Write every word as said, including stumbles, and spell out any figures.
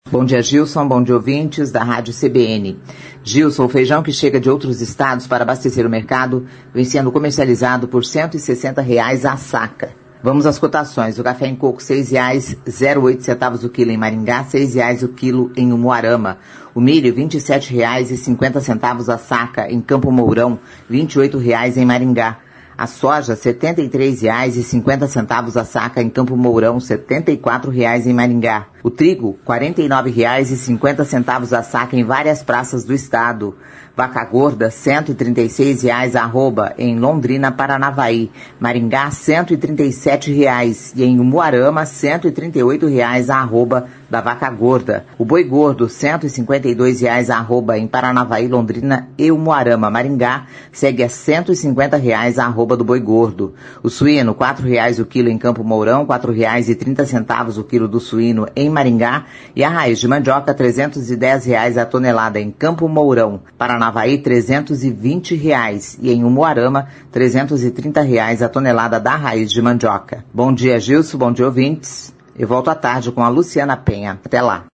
Bom dia, Gilson. Bom dia, ouvintes da Rádio C B N. Gilson, o feijão que chega de outros estados para abastecer o mercado vem sendo comercializado por cento e sessenta reais a saca. Vamos às cotações. O café em coco, seis reais e zero oito centavos o quilo em Maringá, seis reais o quilo em Umuarama. O milho, vinte e sete reais e cinquenta centavos a saca em Campo Mourão, vinte e oito reais em Maringá. A soja, setenta e três reais e cinquenta centavos a saca em Campo Mourão, setenta e quatro reais em Maringá. O trigo, quarenta e nove reais e cinquenta centavos a saca em várias praças do estado. Vaca gorda, cento e trinta e seis reais a arroba em Londrina, Paranavaí. Maringá, cento e trinta e sete reais. E em Umuarama, cento e trinta e oito reais a arroba da vaca gorda. O boi gordo, cento e cinquenta e dois reais a arroba em Paranavaí, Londrina e Umuarama. Maringá segue a cento e cinquenta reais a arroba do boi gordo. O suíno, quatro reais o quilo em Campo Mourão, quatro reais e trinta centavos o quilo do suíno em Maringá. E a raiz de mandioca, trezentos e dez reais a tonelada em Campo Mourão. Paranavaí, trezentos e vinte reais. E em Umuarama, trezentos e trinta reais a tonelada da raiz de mandioca. Bom dia, Gilson. Bom dia, ouvintes. Eu volto à tarde com a Luciana Penha. Até lá.